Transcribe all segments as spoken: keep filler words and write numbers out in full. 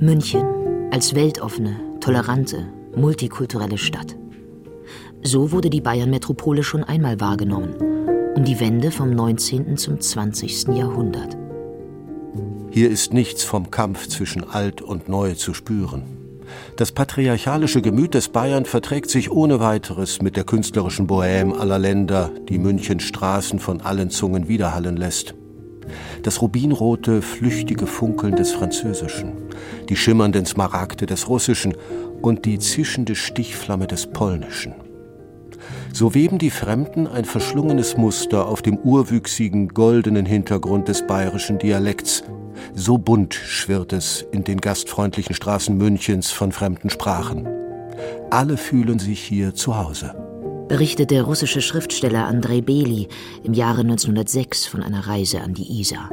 München als weltoffene, tolerante, multikulturelle Stadt. So wurde die Bayern-Metropole schon einmal wahrgenommen, um die Wende vom neunzehnten zum zwanzigsten Jahrhundert. Hier ist nichts vom Kampf zwischen Alt und Neu zu spüren. Das patriarchalische Gemüt des Bayern verträgt sich ohne weiteres mit der künstlerischen Bohème aller Länder, die Münchens Straßen von allen Zungen widerhallen lässt. Das rubinrote, flüchtige Funkeln des Französischen, die schimmernden Smaragde des Russischen und die zischende Stichflamme des Polnischen. So weben die Fremden ein verschlungenes Muster auf dem urwüchsigen, goldenen Hintergrund des bayerischen Dialekts. So bunt schwirrt es in den gastfreundlichen Straßen Münchens von fremden Sprachen. Alle fühlen sich hier zu Hause. Berichtet der russische Schriftsteller Andrei Bely im Jahre neunzehnhundertsechs von einer Reise an die Isar.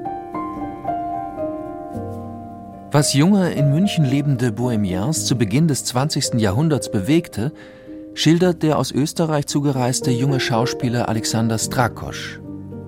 Was junge, in München lebende Bohemiens zu Beginn des zwanzigsten Jahrhunderts bewegte, schildert der aus Österreich zugereiste junge Schauspieler Alexander Strakosch.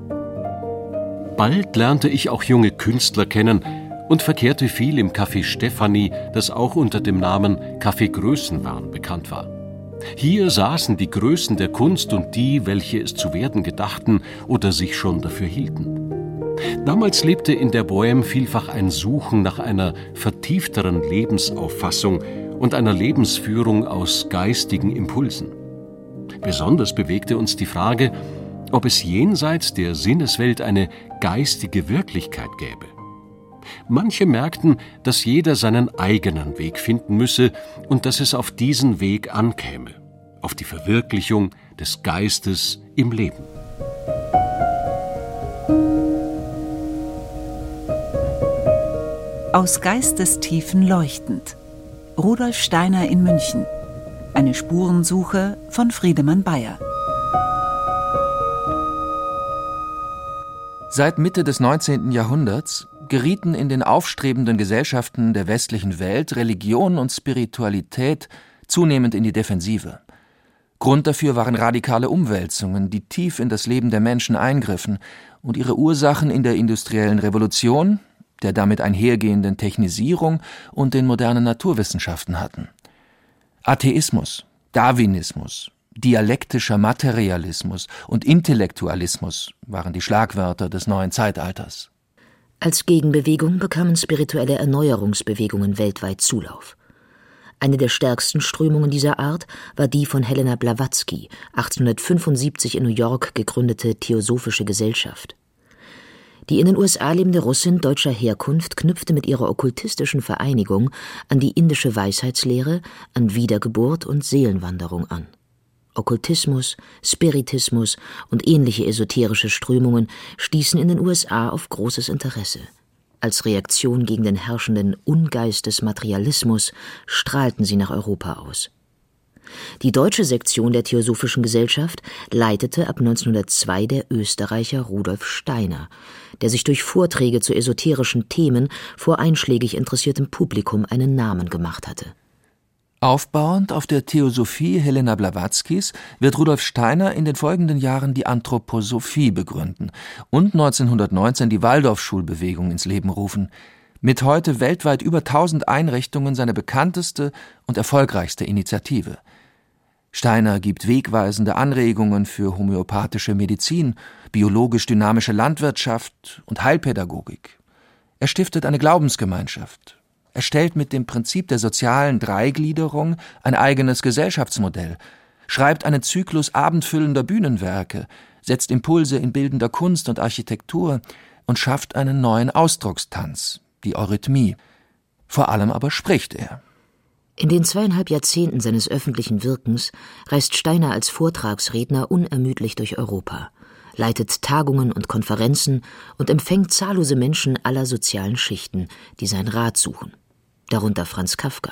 Bald lernte ich auch junge Künstler kennen und verkehrte viel im Café Stefanie, das auch unter dem Namen Café Größenwahn bekannt war. Hier saßen die Größen der Kunst und die, welche es zu werden gedachten oder sich schon dafür hielten. Damals lebte in der Bohème vielfach ein Suchen nach einer vertiefteren Lebensauffassung und einer Lebensführung aus geistigen Impulsen. Besonders bewegte uns die Frage, ob es jenseits der Sinneswelt eine geistige Wirklichkeit gäbe. Manche merkten, dass jeder seinen eigenen Weg finden müsse und dass es auf diesen Weg ankäme, auf die Verwirklichung des Geistes im Leben. Aus Geistestiefen leuchtend. Rudolf Steiner in München. Eine Spurensuche von Friedemann Bayer. Seit Mitte des neunzehnten Jahrhunderts gerieten in den aufstrebenden Gesellschaften der westlichen Welt Religion und Spiritualität zunehmend in die Defensive. Grund dafür waren radikale Umwälzungen, die tief in das Leben der Menschen eingriffen und ihre Ursachen in der industriellen Revolution, der damit einhergehenden Technisierung und den modernen Naturwissenschaften hatten. Atheismus, Darwinismus, dialektischer Materialismus und Intellektualismus waren die Schlagwörter des neuen Zeitalters. Als Gegenbewegung bekamen spirituelle Erneuerungsbewegungen weltweit Zulauf. Eine der stärksten Strömungen dieser Art war die von Helena Blavatsky, achtzehnhundertfünfundsiebzig in New York gegründete Theosophische Gesellschaft. Die in den U S A lebende Russin deutscher Herkunft knüpfte mit ihrer okkultistischen Vereinigung an die indische Weisheitslehre, an Wiedergeburt und Seelenwanderung an. Okkultismus, Spiritismus und ähnliche esoterische Strömungen stießen in den U S A auf großes Interesse. Als Reaktion gegen den herrschenden Ungeist des Materialismus strahlten sie nach Europa aus. Die deutsche Sektion der Theosophischen Gesellschaft leitete ab neunzehnhundertzwei der Österreicher Rudolf Steiner, der sich durch Vorträge zu esoterischen Themen vor einschlägig interessiertem Publikum einen Namen gemacht hatte. Aufbauend auf der Theosophie Helena Blavatskys wird Rudolf Steiner in den folgenden Jahren die Anthroposophie begründen und neunzehnhundertneunzehn die Waldorfschulbewegung ins Leben rufen, mit heute weltweit über tausend Einrichtungen seine bekannteste und erfolgreichste Initiative. Steiner gibt wegweisende Anregungen für homöopathische Medizin, biologisch-dynamische Landwirtschaft und Heilpädagogik. Er stiftet eine Glaubensgemeinschaft. Er stellt mit dem Prinzip der sozialen Dreigliederung ein eigenes Gesellschaftsmodell, schreibt einen Zyklus abendfüllender Bühnenwerke, setzt Impulse in bildender Kunst und Architektur und schafft einen neuen Ausdruckstanz, die Eurythmie. Vor allem aber spricht er. In den zweieinhalb Jahrzehnten seines öffentlichen Wirkens reist Steiner als Vortragsredner unermüdlich durch Europa, leitet Tagungen und Konferenzen und empfängt zahllose Menschen aller sozialen Schichten, die seinen Rat suchen, darunter Franz Kafka.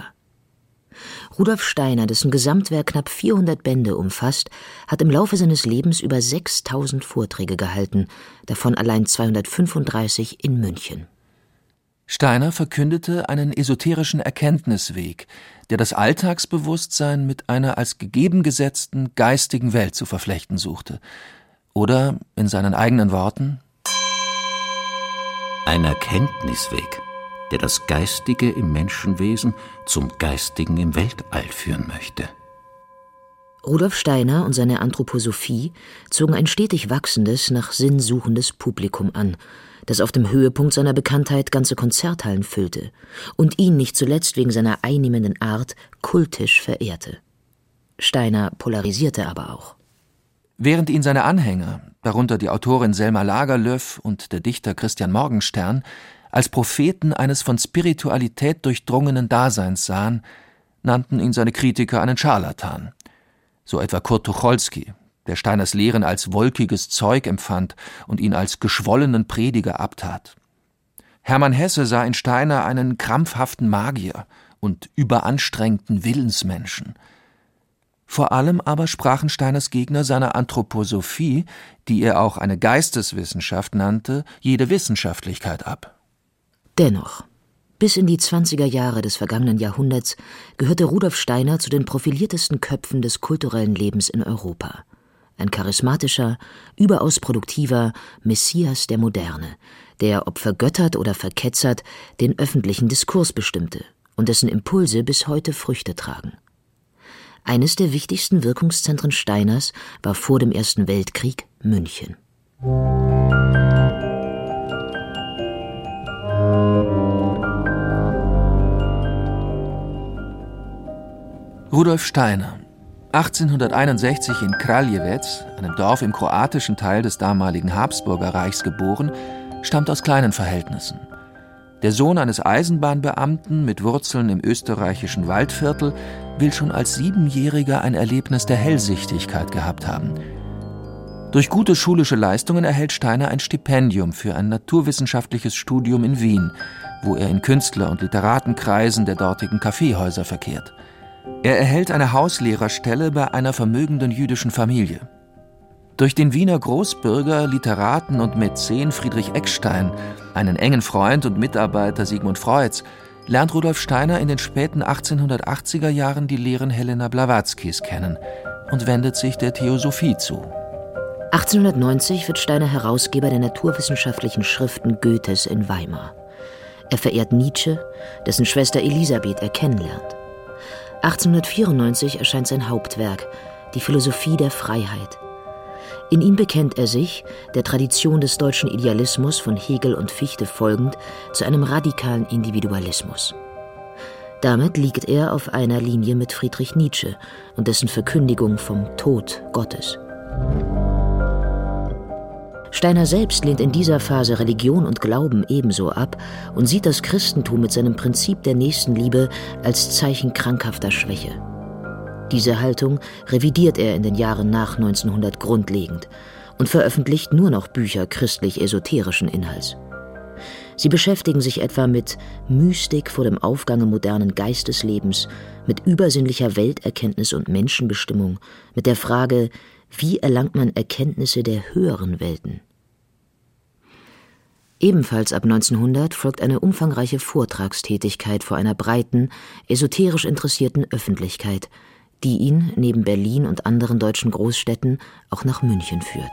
Rudolf Steiner, dessen Gesamtwerk knapp vierhundert Bände umfasst, hat im Laufe seines Lebens über sechstausend Vorträge gehalten, davon allein zweihundertfünfunddreißig in München. Steiner verkündete einen esoterischen Erkenntnisweg, der das Alltagsbewusstsein mit einer als gegeben gesetzten geistigen Welt zu verflechten suchte. Oder in seinen eigenen Worten: Ein Erkenntnisweg. der das Geistige im Menschenwesen zum Geistigen im Weltall führen möchte. Rudolf Steiner und seine Anthroposophie zogen ein stetig wachsendes, nach Sinn suchendes Publikum an, das auf dem Höhepunkt seiner Bekanntheit ganze Konzerthallen füllte und ihn nicht zuletzt wegen seiner einnehmenden Art kultisch verehrte. Steiner polarisierte aber auch. Während ihn seine Anhänger, darunter die Autorin Selma Lagerlöf und der Dichter Christian Morgenstern, als Propheten eines von Spiritualität durchdrungenen Daseins sahen, nannten ihn seine Kritiker einen Scharlatan. So etwa Kurt Tucholsky, der Steiners Lehren als wolkiges Zeug empfand und ihn als geschwollenen Prediger abtat. Hermann Hesse sah in Steiner einen krampfhaften Magier und überanstrengten Willensmenschen. Vor allem aber sprachen Steiners Gegner seiner Anthroposophie, die er auch eine Geisteswissenschaft nannte, jede Wissenschaftlichkeit ab. Dennoch, bis in die zwanziger Jahre des vergangenen Jahrhunderts gehörte Rudolf Steiner zu den profiliertesten Köpfen des kulturellen Lebens in Europa. Ein charismatischer, überaus produktiver Messias der Moderne, der, ob vergöttert oder verketzert, den öffentlichen Diskurs bestimmte und dessen Impulse bis heute Früchte tragen. Eines der wichtigsten Wirkungszentren Steiners war vor dem Ersten Weltkrieg München. Rudolf Steiner, achtzehnhunderteinundsechzig in Kraljewec, einem Dorf im kroatischen Teil des damaligen Habsburgerreichs, geboren, stammt aus kleinen Verhältnissen. Der Sohn eines Eisenbahnbeamten mit Wurzeln im österreichischen Waldviertel will schon als Siebenjähriger ein Erlebnis der Hellsichtigkeit gehabt haben. Durch gute schulische Leistungen erhält Steiner ein Stipendium für ein naturwissenschaftliches Studium in Wien, wo er in Künstler- und Literatenkreisen der dortigen Kaffeehäuser verkehrt. Er erhält eine Hauslehrerstelle bei einer vermögenden jüdischen Familie. Durch den Wiener Großbürger, Literaten und Mäzen Friedrich Eckstein, einen engen Freund und Mitarbeiter Sigmund Freuds, lernt Rudolf Steiner in den späten achtzehnhundertachtziger Jahren die Lehren Helena Blawatzkis kennen und wendet sich der Theosophie zu. achtzehnhundertneunzig wird Steiner Herausgeber der naturwissenschaftlichen Schriften Goethes in Weimar. Er verehrt Nietzsche, dessen Schwester Elisabeth er kennenlernt. achtzehnhundertvierundneunzig erscheint sein Hauptwerk, die Philosophie der Freiheit. In ihm bekennt er sich, der Tradition des deutschen Idealismus von Hegel und Fichte folgend, zu einem radikalen Individualismus. Damit liegt er auf einer Linie mit Friedrich Nietzsche und dessen Verkündigung vom Tod Gottes. Steiner selbst lehnt in dieser Phase Religion und Glauben ebenso ab und sieht das Christentum mit seinem Prinzip der Nächstenliebe als Zeichen krankhafter Schwäche. Diese Haltung revidiert er in den Jahren nach neunzehnhundert grundlegend und veröffentlicht nur noch Bücher christlich-esoterischen Inhalts. Sie beschäftigen sich etwa mit Mystik vor dem Aufgange modernen Geisteslebens, mit übersinnlicher Welterkenntnis und Menschenbestimmung, mit der Frage, wie erlangt man Erkenntnisse der höheren Welten? Ebenfalls ab neunzehnhundert folgt eine umfangreiche Vortragstätigkeit vor einer breiten, esoterisch interessierten Öffentlichkeit, die ihn neben Berlin und anderen deutschen Großstädten auch nach München führt.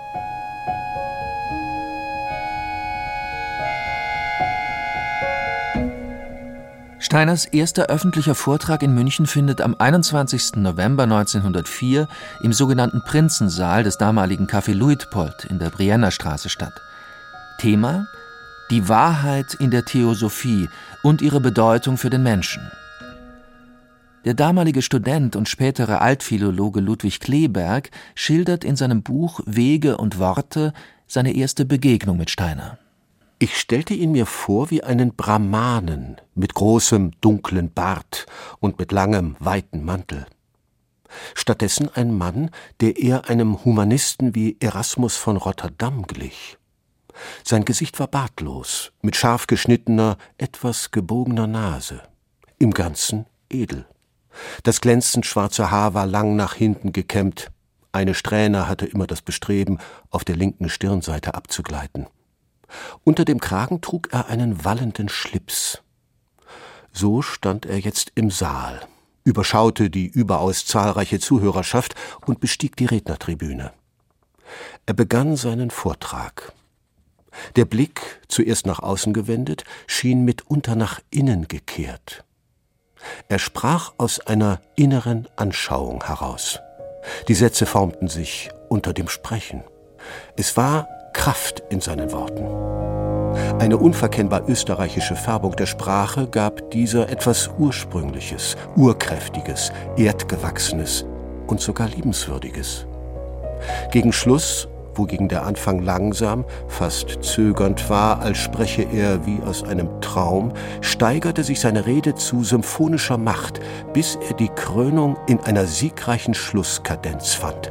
Steiners erster öffentlicher Vortrag in München findet am einundzwanzigsten November neunzehnhundertvier im sogenannten Prinzensaal des damaligen Café Luitpold in der Brienner Straße statt. Thema: Die Wahrheit in der Theosophie und ihre Bedeutung für den Menschen. Der damalige Student und spätere Altphilologe Ludwig Kleeberg schildert in seinem Buch Wege und Worte seine erste Begegnung mit Steiner. Ich stellte ihn mir vor wie einen Brahmanen mit großem, dunklen Bart und mit langem, weiten Mantel. Stattdessen ein Mann, der eher einem Humanisten wie Erasmus von Rotterdam glich. Sein Gesicht war bartlos, mit scharf geschnittener, etwas gebogener Nase. Im Ganzen edel. Das glänzend schwarze Haar war lang nach hinten gekämmt. Eine Strähne hatte immer das Bestreben, auf der linken Stirnseite abzugleiten. Unter dem Kragen trug er einen wallenden Schlips. So stand er jetzt im Saal, überschaute die überaus zahlreiche Zuhörerschaft und bestieg die Rednertribüne. Er begann seinen Vortrag. Der Blick zuerst nach außen gewendet, schien mitunter nach innen gekehrt. Er sprach aus einer inneren Anschauung heraus. Die Sätze formten sich unter dem Sprechen. Es war Kraft in seinen Worten. Eine unverkennbar österreichische Färbung der Sprache gab dieser etwas Ursprüngliches, Urkräftiges, Erdgewachsenes und sogar Liebenswürdiges. Gegen Schluss, wogegen der Anfang langsam, fast zögernd war, als spreche er wie aus einem Traum, steigerte sich seine Rede zu symphonischer Macht, bis er die Krönung in einer siegreichen Schlusskadenz fand.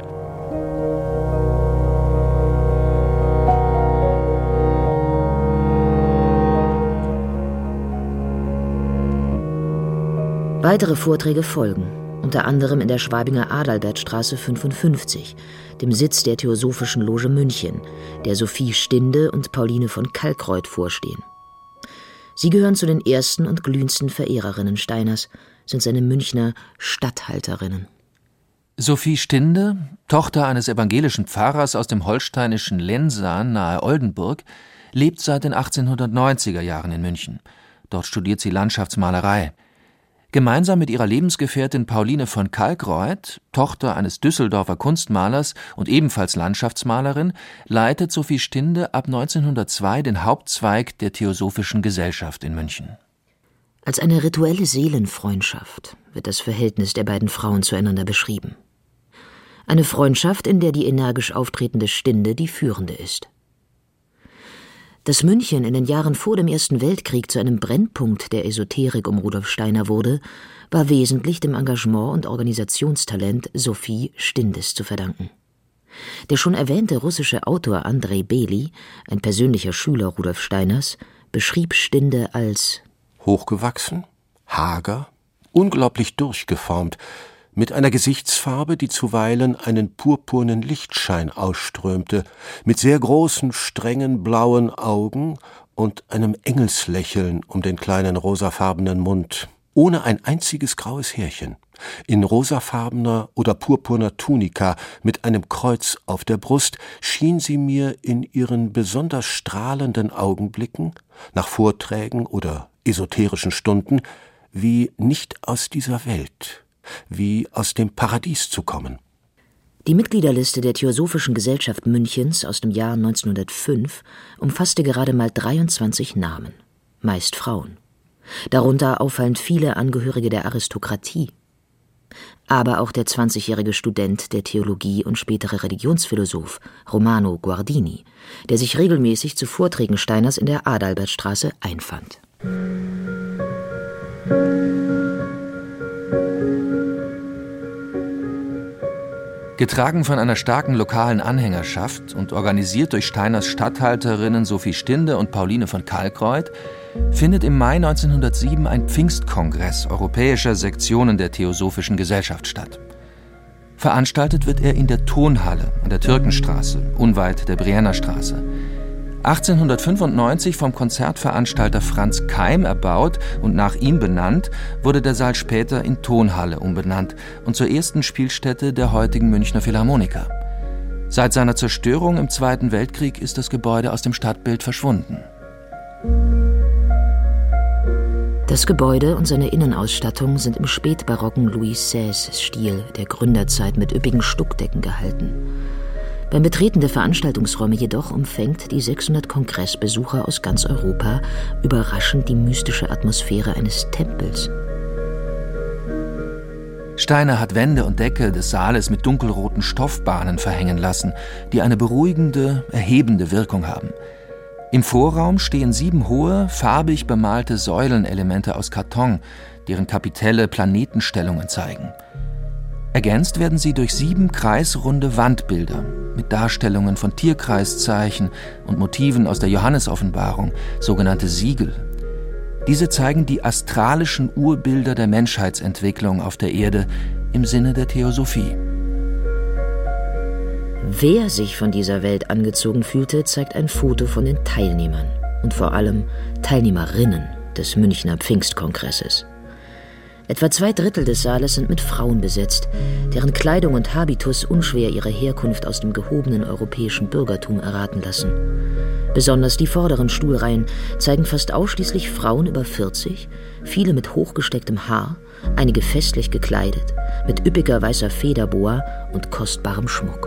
Weitere Vorträge folgen, unter anderem in der Schwabinger Adalbertstraße fünfundfünfzig, dem Sitz der Theosophischen Loge München, der Sophie Stinde und Pauline von Kalckreuth vorstehen. Sie gehören zu den ersten und glühendsten Verehrerinnen Steiners, sind seine Münchner Statthalterinnen. Sophie Stinde, Tochter eines evangelischen Pfarrers aus dem holsteinischen Lensahn nahe Oldenburg, lebt seit den achtzehnhundertneunziger Jahren in München. Dort studiert sie Landschaftsmalerei. Gemeinsam mit ihrer Lebensgefährtin Pauline von Kalckreuth, Tochter eines Düsseldorfer Kunstmalers und ebenfalls Landschaftsmalerin, leitet Sophie Stinde ab neunzehnhundertzwei den Hauptzweig der Theosophischen Gesellschaft in München. Als eine rituelle Seelenfreundschaft wird das Verhältnis der beiden Frauen zueinander beschrieben. Eine Freundschaft, in der die energisch auftretende Stinde die führende ist. Dass München in den Jahren vor dem Ersten Weltkrieg zu einem Brennpunkt der Esoterik um Rudolf Steiner wurde, war wesentlich dem Engagement und Organisationstalent Sophie Stindes zu verdanken. Der schon erwähnte russische Autor Andrei Bely, ein persönlicher Schüler Rudolf Steiners, beschrieb Stinde als hochgewachsen, hager, unglaublich durchgeformt, mit einer Gesichtsfarbe, die zuweilen einen purpurnen Lichtschein ausströmte, mit sehr großen, strengen, blauen Augen und einem Engelslächeln um den kleinen rosafarbenen Mund, ohne ein einziges graues Härchen, in rosafarbener oder purpurner Tunika mit einem Kreuz auf der Brust, schien sie mir in ihren besonders strahlenden Augenblicken, nach Vorträgen oder esoterischen Stunden, wie nicht aus dieser Welt, wie aus dem Paradies zu kommen. Die Mitgliederliste der Theosophischen Gesellschaft Münchens aus dem Jahr neunzehnhundertfünf umfasste gerade mal dreiundzwanzig Namen, meist Frauen. Darunter auffallend viele Angehörige der Aristokratie. Aber auch der zwanzigjährige Student der Theologie und spätere Religionsphilosoph Romano Guardini, der sich regelmäßig zu Vorträgen Steiners in der Adalbertstraße einfand. Getragen von einer starken lokalen Anhängerschaft und organisiert durch Steiners Statthalterinnen Sophie Stinde und Pauline von Kalckreuth, findet im Mai neunzehnhundertsieben ein Pfingstkongress europäischer Sektionen der Theosophischen Gesellschaft statt. Veranstaltet wird er in der Tonhalle an der Türkenstraße, unweit der Brienner Straße. achtzehnhundertfünfundneunzig vom Konzertveranstalter Franz Keim erbaut und nach ihm benannt, wurde der Saal später in Tonhalle umbenannt und zur ersten Spielstätte der heutigen Münchner Philharmoniker. Seit seiner Zerstörung im Zweiten Weltkrieg ist das Gebäude aus dem Stadtbild verschwunden. Das Gebäude und seine Innenausstattung sind im spätbarocken Louis Seize-Stil der Gründerzeit mit üppigen Stuckdecken gehalten. Beim Betreten der Veranstaltungsräume jedoch umfängt die sechshundert Kongressbesucher aus ganz Europa überraschend die mystische Atmosphäre eines Tempels. Steiner hat Wände und Decke des Saales mit dunkelroten Stoffbahnen verhängen lassen, die eine beruhigende, erhebende Wirkung haben. Im Vorraum stehen sieben hohe, farbig bemalte Säulenelemente aus Karton, deren Kapitelle Planetenstellungen zeigen. Ergänzt werden sie durch sieben kreisrunde Wandbilder mit Darstellungen von Tierkreiszeichen und Motiven aus der Johannesoffenbarung, sogenannte Siegel. Diese zeigen die astralischen Urbilder der Menschheitsentwicklung auf der Erde im Sinne der Theosophie. Wer sich von dieser Welt angezogen fühlte, zeigt ein Foto von den Teilnehmern und vor allem Teilnehmerinnen des Münchner Pfingstkongresses. Etwa zwei Drittel des Saales sind mit Frauen besetzt, deren Kleidung und Habitus unschwer ihre Herkunft aus dem gehobenen europäischen Bürgertum erraten lassen. Besonders die vorderen Stuhlreihen zeigen fast ausschließlich Frauen über vierzig, viele mit hochgestecktem Haar, einige festlich gekleidet, mit üppiger weißer Federboa und kostbarem Schmuck.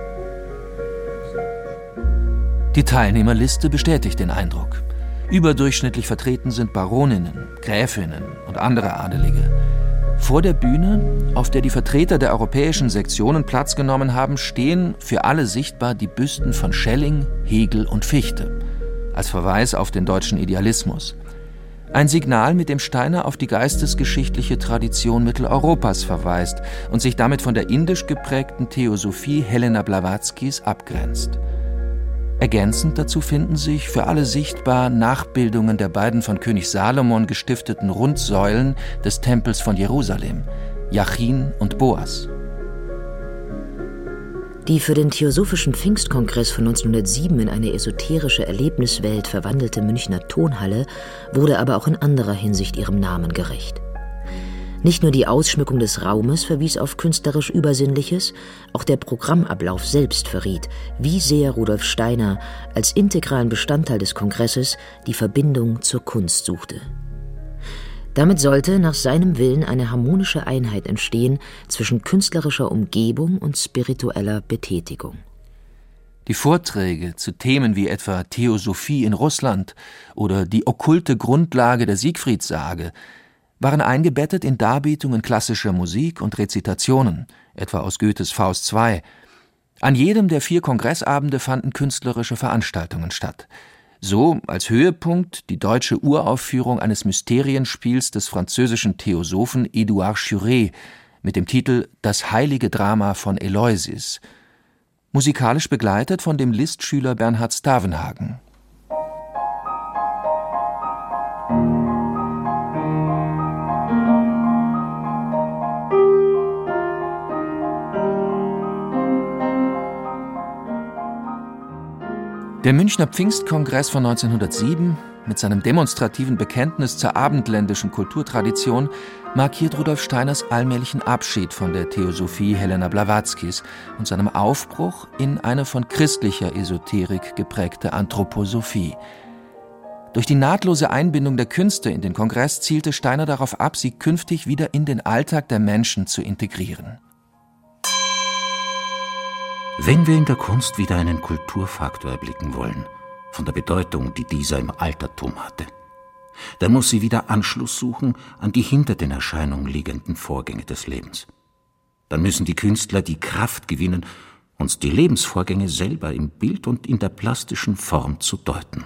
Die Teilnehmerliste bestätigt den Eindruck. Überdurchschnittlich vertreten sind Baroninnen, Gräfinnen und andere Adelige. Vor der Bühne, auf der die Vertreter der europäischen Sektionen Platz genommen haben, stehen für alle sichtbar die Büsten von Schelling, Hegel und Fichte, als Verweis auf den deutschen Idealismus. Ein Signal, mit dem Steiner auf die geistesgeschichtliche Tradition Mitteleuropas verweist und sich damit von der indisch geprägten Theosophie Helena Blavatskys abgrenzt. Ergänzend dazu finden sich für alle sichtbar Nachbildungen der beiden von König Salomon gestifteten Rundsäulen des Tempels von Jerusalem, Jachin und Boas. Die für den Theosophischen Pfingstkongress von neunzehnhundertsieben in eine esoterische Erlebniswelt verwandelte Münchner Tonhalle wurde aber auch in anderer Hinsicht ihrem Namen gerecht. Nicht nur die Ausschmückung des Raumes verwies auf künstlerisch Übersinnliches, auch der Programmablauf selbst verriet, wie sehr Rudolf Steiner als integralen Bestandteil des Kongresses die Verbindung zur Kunst suchte. Damit sollte nach seinem Willen eine harmonische Einheit entstehen zwischen künstlerischer Umgebung und spiritueller Betätigung. Die Vorträge zu Themen wie etwa Theosophie in Russland oder die okkulte Grundlage der Siegfriedssage waren eingebettet in Darbietungen klassischer Musik und Rezitationen, etwa aus Goethes Faust zwei. An jedem der vier Kongressabende fanden künstlerische Veranstaltungen statt. So als Höhepunkt die deutsche Uraufführung eines Mysterienspiels des französischen Theosophen Édouard Schuré mit dem Titel »Das heilige Drama von Eleusis«, musikalisch begleitet von dem Lisztschüler Bernhard Stavenhagen. Der Münchner Pfingstkongress von neunzehnhundertsieben mit seinem demonstrativen Bekenntnis zur abendländischen Kulturtradition markiert Rudolf Steiners allmählichen Abschied von der Theosophie Helena Blavatskys und seinem Aufbruch in eine von christlicher Esoterik geprägte Anthroposophie. Durch die nahtlose Einbindung der Künste in den Kongress zielte Steiner darauf ab, sie künftig wieder in den Alltag der Menschen zu integrieren. Wenn wir in der Kunst wieder einen Kulturfaktor erblicken wollen, von der Bedeutung, die dieser im Altertum hatte, dann muss sie wieder Anschluss suchen an die hinter den Erscheinungen liegenden Vorgänge des Lebens. Dann müssen die Künstler die Kraft gewinnen, uns die Lebensvorgänge selber im Bild und in der plastischen Form zu deuten.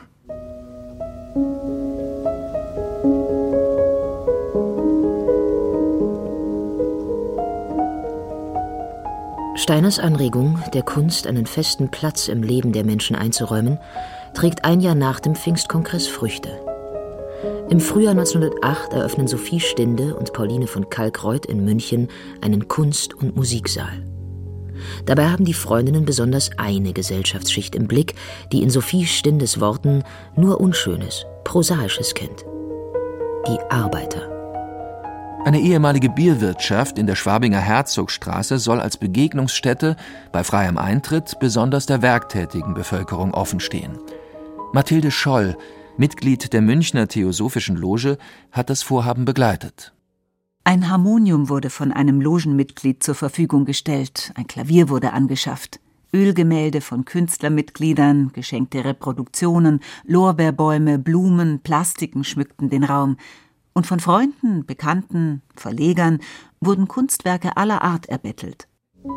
Steiners Anregung, der Kunst einen festen Platz im Leben der Menschen einzuräumen, trägt ein Jahr nach dem Pfingstkongress Früchte. Im Frühjahr neunzehnhundertacht eröffnen Sophie Stinde und Pauline von Kalkreuth in München einen Kunst- und Musiksaal. Dabei haben die Freundinnen besonders eine Gesellschaftsschicht im Blick, die in Sophie Stindes Worten nur Unschönes, Prosaisches kennt: die Arbeiter. Eine ehemalige Bierwirtschaft in der Schwabinger Herzogstraße soll als Begegnungsstätte bei freiem Eintritt besonders der werktätigen Bevölkerung offenstehen. Mathilde Scholl, Mitglied der Münchner Theosophischen Loge, hat das Vorhaben begleitet. Ein Harmonium wurde von einem Logenmitglied zur Verfügung gestellt, ein Klavier wurde angeschafft. Ölgemälde von Künstlermitgliedern, geschenkte Reproduktionen, Lorbeerbäume, Blumen, Plastiken schmückten den Raum. Und von Freunden, Bekannten, Verlegern wurden Kunstwerke aller Art erbettelt.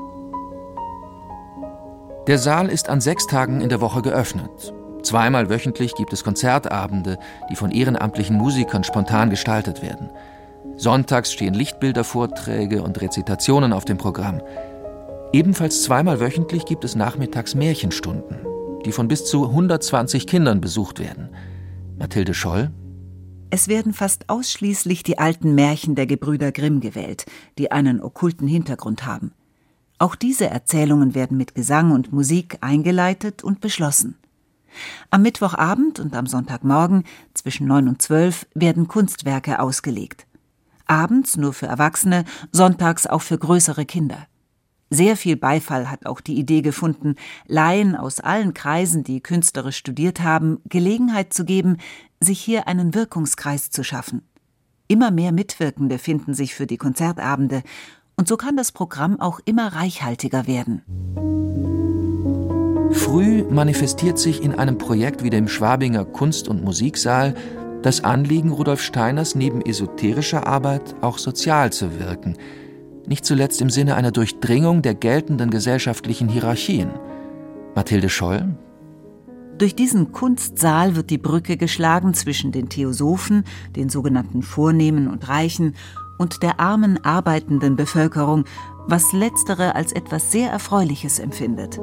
Der Saal ist an sechs Tagen in der Woche geöffnet. Zweimal wöchentlich gibt es Konzertabende, die von ehrenamtlichen Musikern spontan gestaltet werden. Sonntags stehen Lichtbildervorträge und Rezitationen auf dem Programm. Ebenfalls zweimal wöchentlich gibt es nachmittags Märchenstunden, die von bis zu hundertzwanzig Kindern besucht werden. Mathilde Scholl: Es werden fast ausschließlich die alten Märchen der Gebrüder Grimm gewählt, die einen okkulten Hintergrund haben. Auch diese Erzählungen werden mit Gesang und Musik eingeleitet und beschlossen. Am Mittwochabend und am Sonntagmorgen zwischen neun und zwölf werden Kunstwerke ausgelegt. Abends nur für Erwachsene, sonntags auch für größere Kinder. Sehr viel Beifall hat auch die Idee gefunden, Laien aus allen Kreisen, die künstlerisch studiert haben, Gelegenheit zu geben, sich hier einen Wirkungskreis zu schaffen. Immer mehr Mitwirkende finden sich für die Konzertabende, und so kann das Programm auch immer reichhaltiger werden. Früh manifestiert sich in einem Projekt wie dem Schwabinger Kunst- und Musiksaal das Anliegen Rudolf Steiners, neben esoterischer Arbeit auch sozial zu wirken, nicht zuletzt im Sinne einer Durchdringung der geltenden gesellschaftlichen Hierarchien. Mathilde Scholl: Durch diesen Kunstsaal wird die Brücke geschlagen zwischen den Theosophen, den sogenannten Vornehmen und Reichen, und der armen, arbeitenden Bevölkerung, was letztere als etwas sehr Erfreuliches empfindet.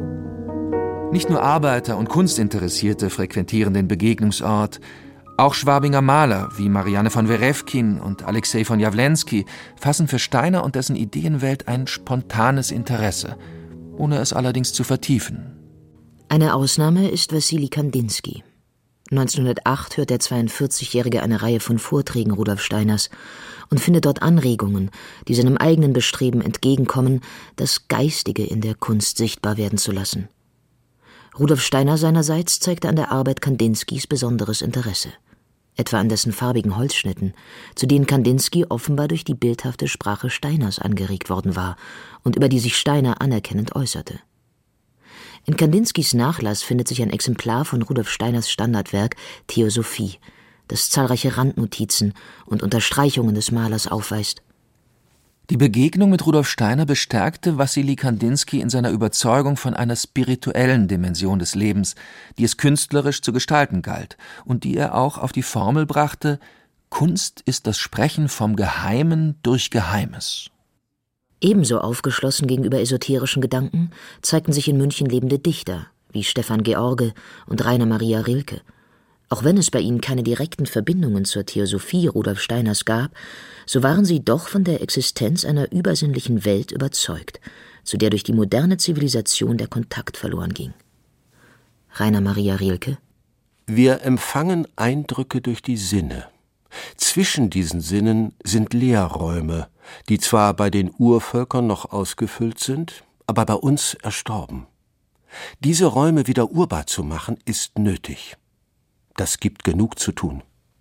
Nicht nur Arbeiter und Kunstinteressierte frequentieren den Begegnungsort. Auch Schwabinger Maler wie Marianne von Werefkin und Alexei von Jawlensky fassen für Steiner und dessen Ideenwelt ein spontanes Interesse, ohne es allerdings zu vertiefen. Eine Ausnahme ist Wassili Kandinsky. neunzehnhundertacht hört der zweiundvierzigjährige eine Reihe von Vorträgen Rudolf Steiners und findet dort Anregungen, die seinem eigenen Bestreben entgegenkommen, das Geistige in der Kunst sichtbar werden zu lassen. Rudolf Steiner seinerseits zeigte an der Arbeit Kandinskys besonderes Interesse, etwa an dessen farbigen Holzschnitten, zu denen Kandinsky offenbar durch die bildhafte Sprache Steiners angeregt worden war und über die sich Steiner anerkennend äußerte. In Kandinskys Nachlass findet sich ein Exemplar von Rudolf Steiners Standardwerk Theosophie, das zahlreiche Randnotizen und Unterstreichungen des Malers aufweist. Die Begegnung mit Rudolf Steiner bestärkte Wassili Kandinsky in seiner Überzeugung von einer spirituellen Dimension des Lebens, die es künstlerisch zu gestalten galt und die er auch auf die Formel brachte: Kunst ist das Sprechen vom Geheimen durch Geheimes. Ebenso aufgeschlossen gegenüber esoterischen Gedanken zeigten sich in München lebende Dichter wie Stefan George und Rainer Maria Rilke. Auch wenn es bei ihnen keine direkten Verbindungen zur Theosophie Rudolf Steiners gab, so waren sie doch von der Existenz einer übersinnlichen Welt überzeugt, zu der durch die moderne Zivilisation der Kontakt verloren ging. Rainer Maria Rilke: Wir empfangen Eindrücke durch die Sinne. Zwischen diesen Sinnen sind Leerräume, die zwar bei den Urvölkern noch ausgefüllt sind, aber bei uns erstorben. Diese Räume wieder urbar zu machen, ist nötig. Das gibt genug zu tun.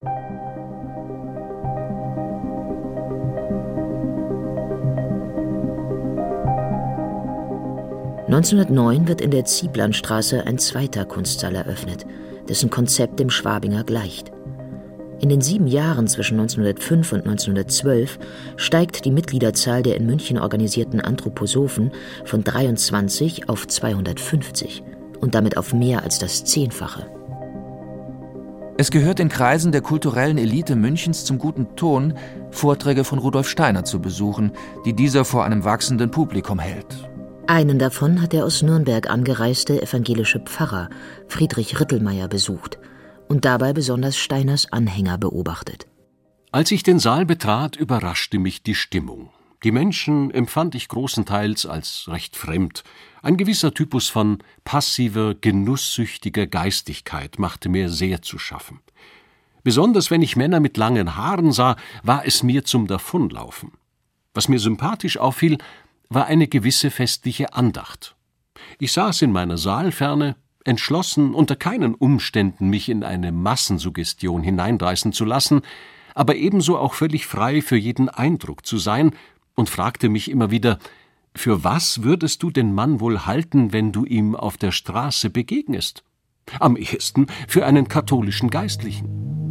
neunzehnhundertneun wird in der Zieblandstraße ein zweiter Kunstsaal eröffnet, dessen Konzept dem Schwabinger gleicht. In den sieben Jahren zwischen neunzehnhundertfünf und neunzehnhundertzwölf steigt die Mitgliederzahl der in München organisierten Anthroposophen von dreiundzwanzig auf zweihundertfünfzig und damit auf mehr als das Zehnfache. Es gehört in Kreisen der kulturellen Elite Münchens zum guten Ton, Vorträge von Rudolf Steiner zu besuchen, die dieser vor einem wachsenden Publikum hält. Einen davon hat der aus Nürnberg angereiste evangelische Pfarrer Friedrich Rittelmeier besucht und dabei besonders Steiners Anhänger beobachtet. Als ich den Saal betrat, überraschte mich die Stimmung. Die Menschen empfand ich großenteils als recht fremd. Ein gewisser Typus von passiver, genusssüchtiger Geistigkeit machte mir sehr zu schaffen. Besonders wenn ich Männer mit langen Haaren sah, war es mir zum Davonlaufen. Was mir sympathisch auffiel, war eine gewisse festliche Andacht. Ich saß in meiner Saalferne, entschlossen, unter keinen Umständen mich in eine Massensuggestion hineindreißen zu lassen, aber ebenso auch völlig frei für jeden Eindruck zu sein, und fragte mich immer wieder: Für was würdest du den Mann wohl halten, wenn du ihm auf der Straße begegnest? Am ehesten für einen katholischen Geistlichen.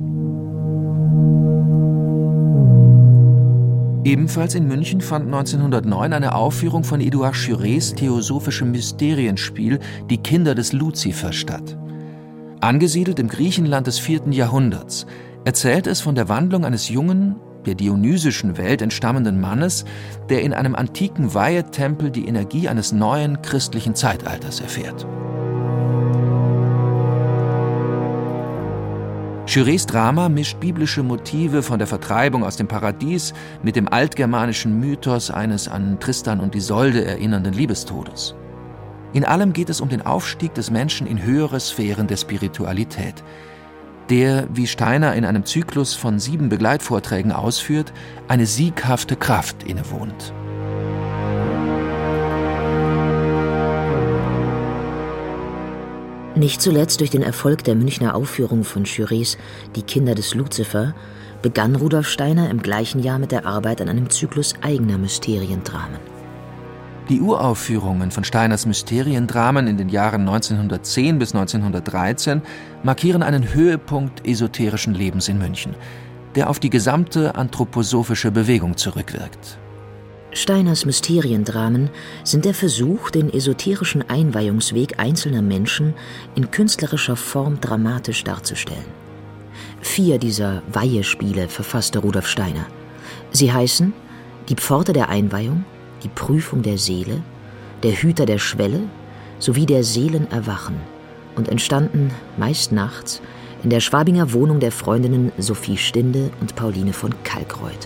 Ebenfalls in München fand neunzehnhundertneun eine Aufführung von Édouard Schurés theosophischem Mysterienspiel Die Kinder des Luzifer statt. Angesiedelt im Griechenland des vierten Jahrhunderts erzählt es von der Wandlung eines jungen, der dionysischen Welt entstammenden Mannes, der in einem antiken Weihetempel die Energie eines neuen christlichen Zeitalters erfährt. Schurés Drama mischt biblische Motive von der Vertreibung aus dem Paradies mit dem altgermanischen Mythos eines an Tristan und Isolde erinnernden Liebestodes. In allem geht es um den Aufstieg des Menschen in höhere Sphären der Spiritualität. der, wie Steiner in einem Zyklus von sieben Begleitvorträgen ausführt, eine sieghafte Kraft innewohnt. Nicht zuletzt durch den Erfolg der Münchner Aufführung von Jurés Die Kinder des Luzifer begann Rudolf Steiner im gleichen Jahr mit der Arbeit an einem Zyklus eigener Mysteriendramen. Die Uraufführungen von Steiners Mysteriendramen in den Jahren neunzehnhundertzehn bis neunzehnhundertdreizehn markieren einen Höhepunkt esoterischen Lebens in München, der auf die gesamte anthroposophische Bewegung zurückwirkt. Steiners Mysteriendramen sind der Versuch, den esoterischen Einweihungsweg einzelner Menschen in künstlerischer Form dramatisch darzustellen. Vier dieser Weihespiele verfasste Rudolf Steiner. Sie heißen Die Pforte der Einweihung, Die Prüfung der Seele, Der Hüter der Schwelle sowie Der Seelenerwachen und entstanden, meist nachts, in der Schwabinger Wohnung der Freundinnen Sophie Stinde und Pauline von Kalkreuth.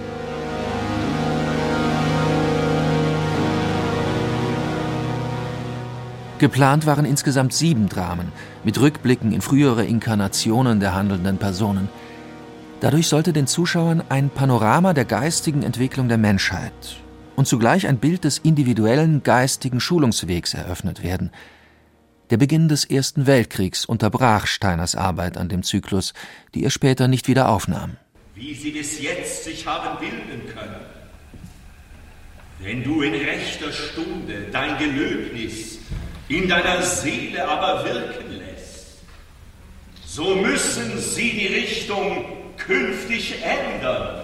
Geplant waren insgesamt sieben Dramen, mit Rückblicken in frühere Inkarnationen der handelnden Personen. Dadurch sollte den Zuschauern ein Panorama der geistigen Entwicklung der Menschheit und zugleich ein Bild des individuellen geistigen Schulungswegs eröffnet werden. Der Beginn des Ersten Weltkriegs unterbrach Steiners Arbeit an dem Zyklus, die er später nicht wieder aufnahm. Wie sie bis jetzt sich haben bilden können. Wenn du in rechter Stunde dein Gelöbnis in deiner Seele aber wirken lässt, so müssen sie die Richtung künftig ändern.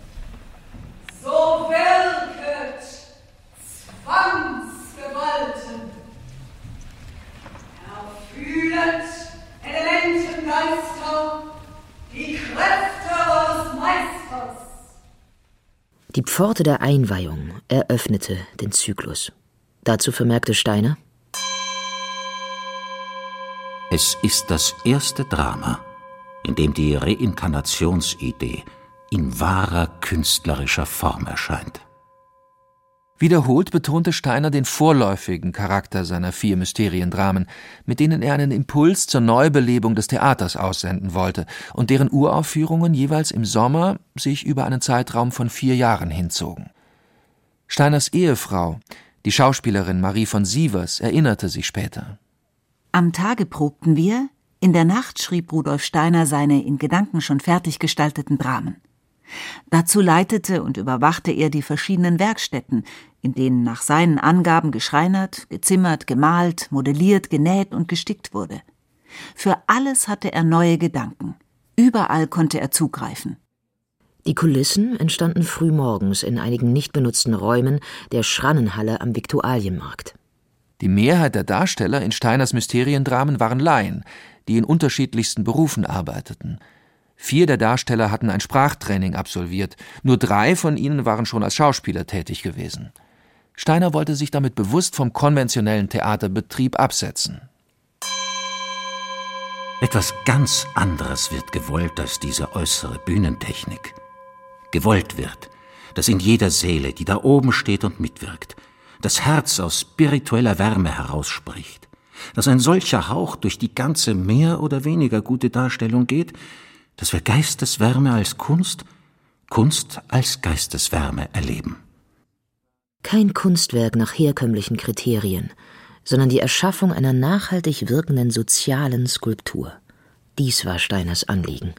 So wirket Zwangsgewalten, erfühlet Elementengeister die Kräfte eures Meisters. Die Pforte der Einweihung eröffnete den Zyklus. Dazu vermerkte Steiner: Es ist das erste Drama, in dem die Reinkarnationsidee in wahrer künstlerischer Form erscheint. Wiederholt betonte Steiner den vorläufigen Charakter seiner vier Mysteriendramen, mit denen er einen Impuls zur Neubelebung des Theaters aussenden wollte und deren Uraufführungen jeweils im Sommer sich über einen Zeitraum von vier Jahren hinzogen. Steiners Ehefrau, die Schauspielerin Marie von Sievers, erinnerte sich später: Am Tage probten wir, in der Nacht schrieb Rudolf Steiner seine in Gedanken schon fertig gestalteten Dramen. Dazu leitete und überwachte er die verschiedenen Werkstätten, in denen nach seinen Angaben geschreinert, gezimmert, gemalt, modelliert, genäht und gestickt wurde. Für alles hatte er neue Gedanken. Überall konnte er zugreifen. Die Kulissen entstanden frühmorgens in einigen nicht benutzten Räumen der Schrannenhalle am Viktualienmarkt. Die Mehrheit der Darsteller in Steiners Mysteriendramen waren Laien, die in unterschiedlichsten Berufen arbeiteten. Vier der Darsteller hatten ein Sprachtraining absolviert, nur drei von ihnen waren schon als Schauspieler tätig gewesen. Steiner wollte sich damit bewusst vom konventionellen Theaterbetrieb absetzen. Etwas ganz anderes wird gewollt als diese äußere Bühnentechnik. Gewollt wird, dass in jeder Seele, die da oben steht und mitwirkt, das Herz aus spiritueller Wärme herausspricht, dass ein solcher Hauch durch die ganze mehr oder weniger gute Darstellung geht, dass wir Geisteswärme als Kunst, Kunst als Geisteswärme erleben. Kein Kunstwerk nach herkömmlichen Kriterien, sondern die Erschaffung einer nachhaltig wirkenden sozialen Skulptur. Dies war Steiners Anliegen.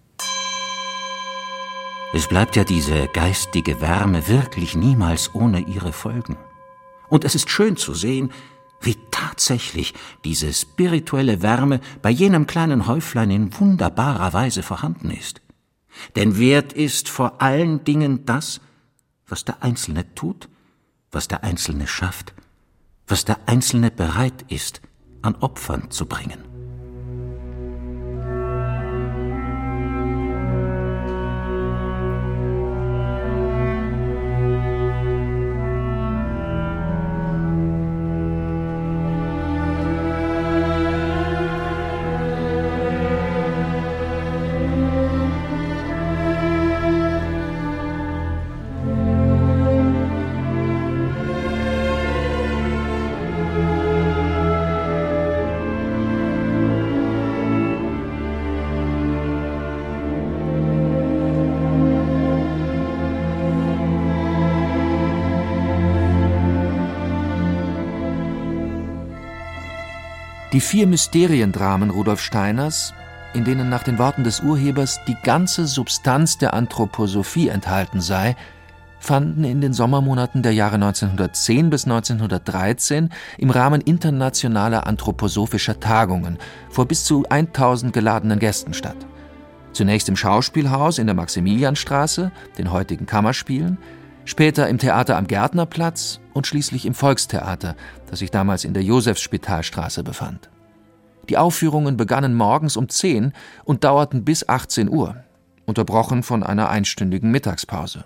Es bleibt ja diese geistige Wärme wirklich niemals ohne ihre Folgen. Und es ist schön zu sehen, wie tatsächlich diese spirituelle Wärme bei jenem kleinen Häuflein in wunderbarer Weise vorhanden ist. Denn wert ist vor allen Dingen das, was der Einzelne tut, was der Einzelne schafft, was der Einzelne bereit ist, an Opfern zu bringen. Die vier Mysteriendramen Rudolf Steiners, in denen nach den Worten des Urhebers die ganze Substanz der Anthroposophie enthalten sei, fanden in den Sommermonaten der Jahre neunzehnhundertzehn bis neunzehnhundertdreizehn im Rahmen internationaler anthroposophischer Tagungen vor bis zu tausend geladenen Gästen statt. Zunächst im Schauspielhaus in der Maximilianstraße, den heutigen Kammerspielen, später im Theater am Gärtnerplatz und schließlich im Volkstheater, das sich damals in der Josefsspitalstraße befand. Die Aufführungen begannen morgens um zehn und dauerten bis achtzehn Uhr, unterbrochen von einer einstündigen Mittagspause.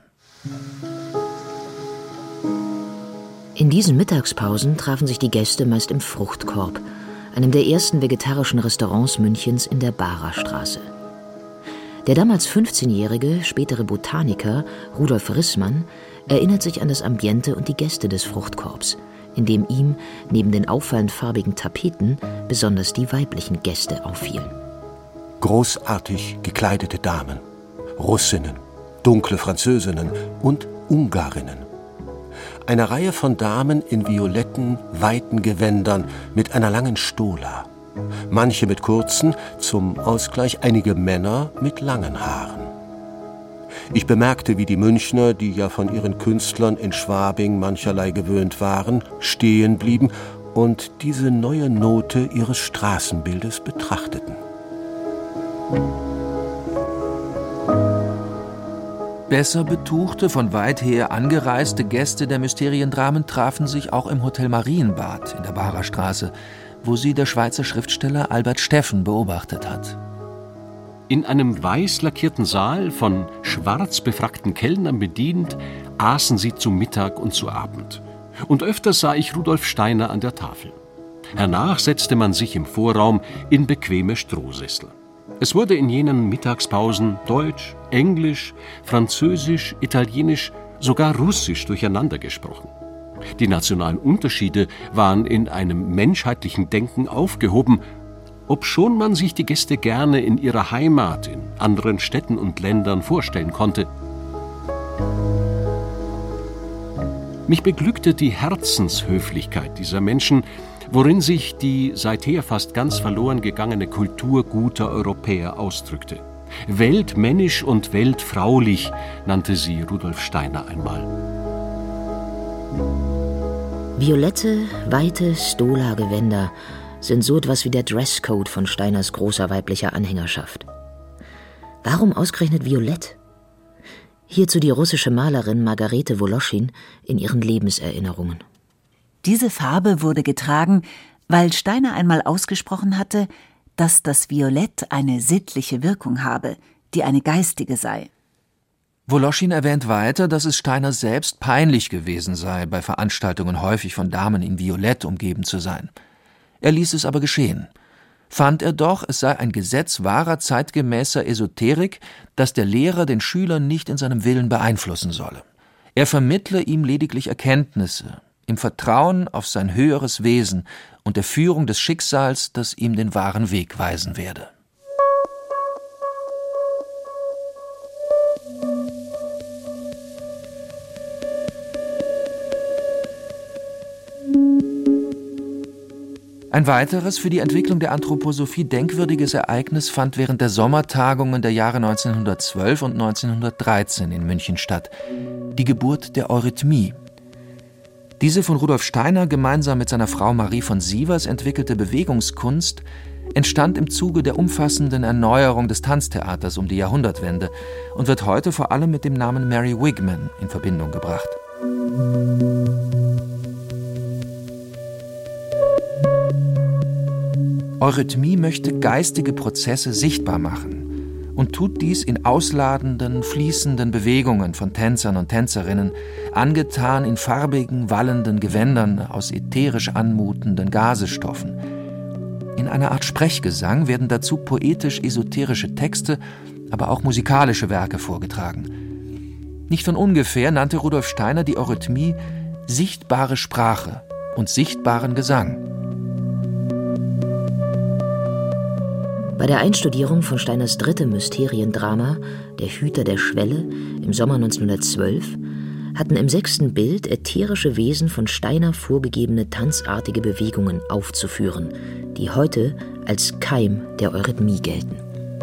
In diesen Mittagspausen trafen sich die Gäste meist im Fruchtkorb, einem der ersten vegetarischen Restaurants Münchens in der Barer-Straße. Der damals fünfzehnjährige, spätere Botaniker Rudolf Rissmann erinnert sich an das Ambiente und die Gäste des Fruchtkorbs, in dem ihm neben den auffallend farbigen Tapeten besonders die weiblichen Gäste auffielen. Großartig gekleidete Damen, Russinnen, dunkle Französinnen und Ungarinnen. Eine Reihe von Damen in violetten, weiten Gewändern mit einer langen Stola. Manche mit kurzen, zum Ausgleich einige Männer mit langen Haaren. Ich bemerkte, wie die Münchner, die ja von ihren Künstlern in Schwabing mancherlei gewöhnt waren, stehen blieben und diese neue Note ihres Straßenbildes betrachteten. Besser betuchte, von weit her angereiste Gäste der Mysteriendramen trafen sich auch im Hotel Marienbad in der Barer Straße, wo sie der Schweizer Schriftsteller Albert Steffen beobachtet hat. In einem weiß lackierten Saal, von schwarz befrackten Kellnern bedient, aßen sie zu Mittag und zu Abend. Und öfters sah ich Rudolf Steiner an der Tafel. Hernach setzte man sich im Vorraum in bequeme Strohsessel. Es wurde in jenen Mittagspausen Deutsch, Englisch, Französisch, Italienisch, sogar Russisch durcheinander gesprochen. Die nationalen Unterschiede waren in einem menschheitlichen Denken aufgehoben, obschon man sich die Gäste gerne in ihrer Heimat, in anderen Städten und Ländern vorstellen konnte. Mich beglückte die Herzenshöflichkeit dieser Menschen, worin sich die seither fast ganz verloren gegangene Kultur guter Europäer ausdrückte. Weltmännisch und weltfraulich nannte sie Rudolf Steiner einmal. Violette, weite Stola-Gewänder sind so etwas wie der Dresscode von Steiners großer weiblicher Anhängerschaft. Warum ausgerechnet Violett? Hierzu die russische Malerin Margarete Woloschin in ihren Lebenserinnerungen. Diese Farbe wurde getragen, weil Steiner einmal ausgesprochen hatte, dass das Violett eine sittliche Wirkung habe, die eine geistige sei. Woloschin erwähnt weiter, dass es Steiner selbst peinlich gewesen sei, bei Veranstaltungen häufig von Damen in Violett umgeben zu sein. Er ließ es aber geschehen. Fand er doch, es sei ein Gesetz wahrer zeitgemäßer Esoterik, dass der Lehrer den Schüler nicht in seinem Willen beeinflussen solle. Er vermittle ihm lediglich Erkenntnisse, im Vertrauen auf sein höheres Wesen und der Führung des Schicksals, das ihm den wahren Weg weisen werde. Ein weiteres für die Entwicklung der Anthroposophie denkwürdiges Ereignis fand während der Sommertagungen der Jahre neunzehnhundertzwölf und neunzehnhundertdreizehn in München statt: die Geburt der Eurythmie. Diese von Rudolf Steiner gemeinsam mit seiner Frau Marie von Sievers entwickelte Bewegungskunst entstand im Zuge der umfassenden Erneuerung des Tanztheaters um die Jahrhundertwende und wird heute vor allem mit dem Namen Mary Wigman in Verbindung gebracht. Eurythmie möchte geistige Prozesse sichtbar machen und tut dies in ausladenden, fließenden Bewegungen von Tänzern und Tänzerinnen, angetan in farbigen, wallenden Gewändern aus ätherisch anmutenden Gasestoffen. In einer Art Sprechgesang werden dazu poetisch-esoterische Texte, aber auch musikalische Werke vorgetragen. Nicht von ungefähr nannte Rudolf Steiner die Eurythmie sichtbare Sprache und sichtbaren Gesang. Bei der Einstudierung von Steiners drittem Mysteriendrama »Der Hüter der Schwelle« im Sommer neunzehnhundertzwölf hatten im sechsten Bild ätherische Wesen von Steiner vorgegebene tanzartige Bewegungen aufzuführen, die heute als Keim der Eurythmie gelten.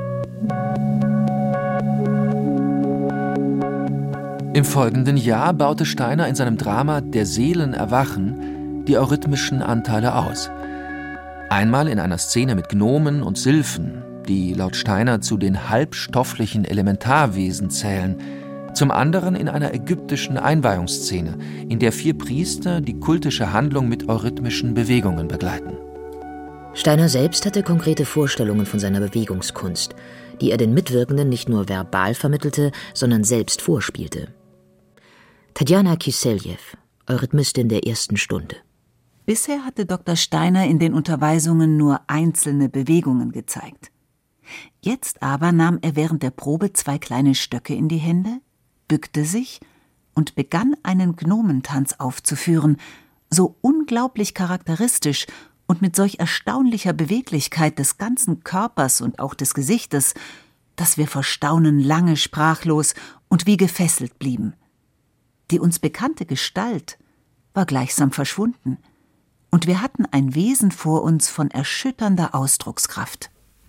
Im folgenden Jahr baute Steiner in seinem Drama »Der Seelen Erwachen« die eurythmischen Anteile aus. Einmal in einer Szene mit Gnomen und Sylphen, die laut Steiner zu den halbstofflichen Elementarwesen zählen, zum anderen in einer ägyptischen Einweihungsszene, in der vier Priester die kultische Handlung mit eurythmischen Bewegungen begleiten. Steiner selbst hatte konkrete Vorstellungen von seiner Bewegungskunst, die er den Mitwirkenden nicht nur verbal vermittelte, sondern selbst vorspielte. Tadjana Kisseljew, Eurythmistin der ersten Stunde. Bisher hatte Doktor Steiner in den Unterweisungen nur einzelne Bewegungen gezeigt. Jetzt aber nahm er während der Probe zwei kleine Stöcke in die Hände, bückte sich und begann einen Gnomentanz aufzuführen, so unglaublich charakteristisch und mit solch erstaunlicher Beweglichkeit des ganzen Körpers und auch des Gesichtes, dass wir vor Staunen lange sprachlos und wie gefesselt blieben. Die uns bekannte Gestalt war gleichsam verschwunden, und wir hatten ein Wesen vor uns von erschütternder Ausdruckskraft.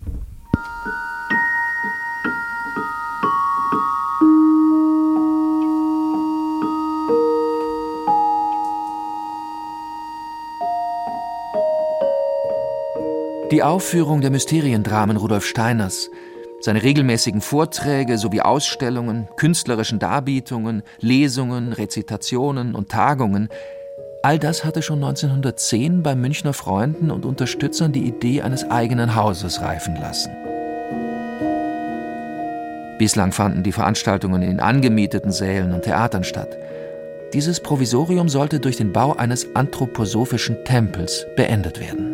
Die Aufführung der Mysteriendramen Rudolf Steiners, seine regelmäßigen Vorträge sowie Ausstellungen, künstlerischen Darbietungen, Lesungen, Rezitationen und Tagungen, all das hatte schon neunzehnhundertzehn bei Münchner Freunden und Unterstützern die Idee eines eigenen Hauses reifen lassen. Bislang fanden die Veranstaltungen in angemieteten Sälen und Theatern statt. Dieses Provisorium sollte durch den Bau eines anthroposophischen Tempels beendet werden.